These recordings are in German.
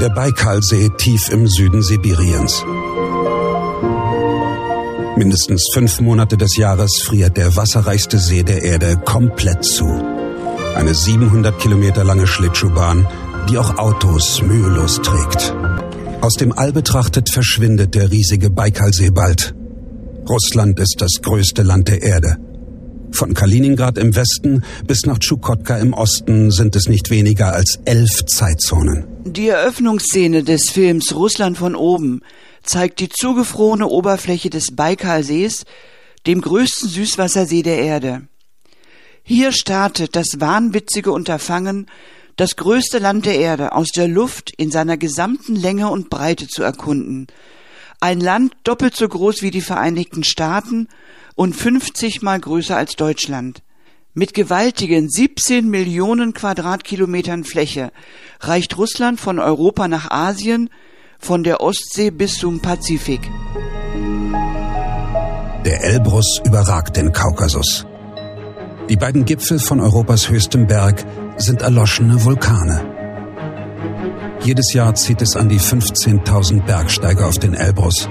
Der Baikalsee tief im Süden Sibiriens. Mindestens 5 Monate des Jahres friert der wasserreichste See der Erde komplett zu. Eine 700 Kilometer lange Schlittschuhbahn, die auch Autos mühelos trägt. Aus dem All betrachtet verschwindet der riesige Baikalsee bald. Russland ist das größte Land der Erde. Von Kaliningrad im Westen bis nach Tschukotka im Osten sind es nicht weniger als 11 Zeitzonen. Die Eröffnungsszene des Films Russland von oben zeigt die zugefrorene Oberfläche des Baikalsees, dem größten Süßwassersee der Erde. Hier startet das wahnwitzige Unterfangen, das größte Land der Erde aus der Luft in seiner gesamten Länge und Breite zu erkunden. Ein Land doppelt so groß wie die Vereinigten Staaten und 50 Mal größer als Deutschland. Mit gewaltigen 17 Millionen Quadratkilometern Fläche reicht Russland von Europa nach Asien, von der Ostsee bis zum Pazifik. Der Elbrus überragt den Kaukasus. Die beiden Gipfel von Europas höchstem Berg sind erloschene Vulkane. Jedes Jahr zieht es an die 15.000 Bergsteiger auf den Elbrus.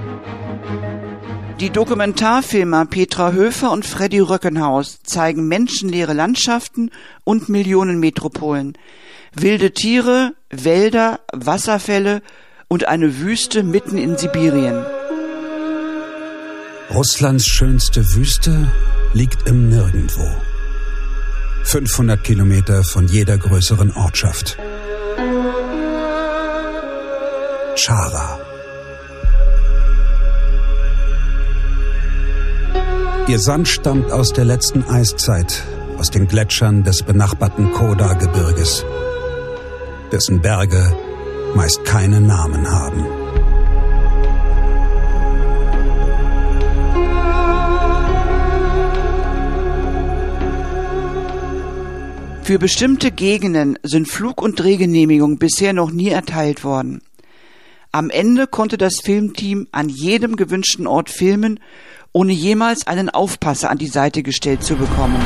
Die Dokumentarfilmer Petra Höfer und Freddy Röckenhaus zeigen menschenleere Landschaften und Millionenmetropolen, wilde Tiere, Wälder, Wasserfälle und eine Wüste mitten in Sibirien. Russlands schönste Wüste liegt im Nirgendwo. 500 Kilometer von jeder größeren Ortschaft. Chara. Ihr Sand stammt aus der letzten Eiszeit, aus den Gletschern des benachbarten Koda-Gebirges, dessen Berge meist keine Namen haben. Für bestimmte Gegenden sind Flug- und Drehgenehmigungen bisher noch nie erteilt worden. Am Ende konnte das Filmteam an jedem gewünschten Ort filmen, ohne jemals einen Aufpasser an die Seite gestellt zu bekommen.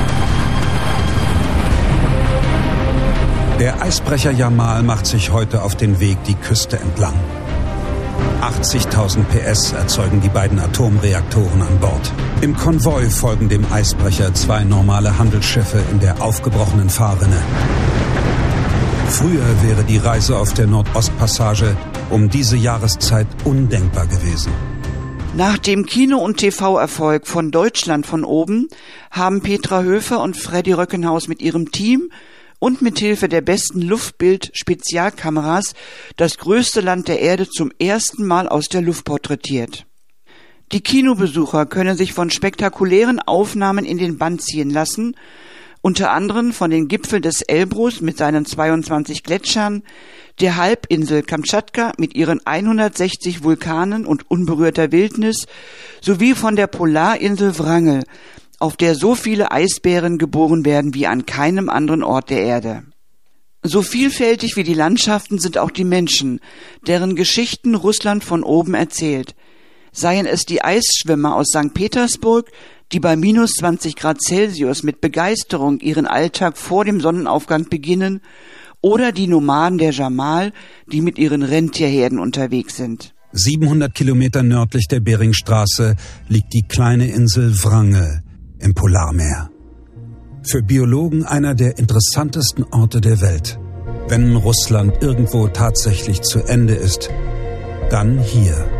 Der Eisbrecher Jamal macht sich heute auf den Weg die Küste entlang. 80.000 PS erzeugen die beiden Atomreaktoren an Bord. Im Konvoi folgen dem Eisbrecher 2 normale Handelsschiffe in der aufgebrochenen Fahrrinne. Früher wäre die Reise auf der Nordostpassage um diese Jahreszeit undenkbar gewesen. Nach dem Kino- und TV-Erfolg von Deutschland von oben haben Petra Höfer und Freddy Röckenhaus mit ihrem Team und mit Hilfe der besten Luftbild-Spezialkameras das größte Land der Erde zum ersten Mal aus der Luft porträtiert. Die Kinobesucher können sich von spektakulären Aufnahmen in den Bann ziehen lassen, unter anderem von den Gipfeln des Elbrus mit seinen 22 Gletschern, der Halbinsel Kamtschatka mit ihren 160 Vulkanen und unberührter Wildnis, sowie von der Polarinsel Wrangel, auf der so viele Eisbären geboren werden wie an keinem anderen Ort der Erde. So vielfältig wie die Landschaften sind auch die Menschen, deren Geschichten Russland von oben erzählt. Seien es die Eisschwimmer aus St. Petersburg, die bei minus 20 Grad Celsius mit Begeisterung ihren Alltag vor dem Sonnenaufgang beginnen, oder die Nomaden der Jamal, die mit ihren Rentierherden unterwegs sind. 700 Kilometer nördlich der Beringstraße liegt die kleine Insel Wrangel im Polarmeer. Für Biologen einer der interessantesten Orte der Welt. Wenn Russland irgendwo tatsächlich zu Ende ist, dann hier.